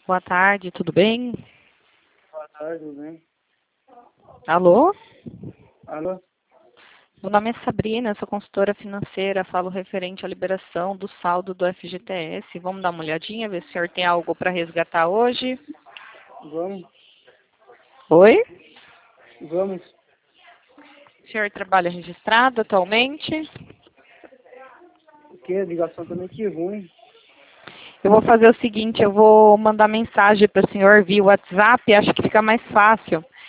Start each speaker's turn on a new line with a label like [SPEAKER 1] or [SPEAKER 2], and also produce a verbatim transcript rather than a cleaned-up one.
[SPEAKER 1] Boa tarde, tudo bem?
[SPEAKER 2] Boa tarde, tudo bem?
[SPEAKER 1] Alô?
[SPEAKER 2] Alô?
[SPEAKER 1] Meu nome é Sabrina, sou consultora financeira, falo referente à liberação do saldo do F G T S. Vamos dar uma olhadinha, ver se o senhor tem algo para resgatar hoje.
[SPEAKER 2] Vamos?
[SPEAKER 1] Oi?
[SPEAKER 2] Vamos?
[SPEAKER 1] O senhor trabalha registrado atualmente?
[SPEAKER 2] O que? A ligação também que ruim.
[SPEAKER 1] Eu vou fazer o seguinte, eu vou mandar mensagem para o senhor via WhatsApp, acho que fica mais fácil.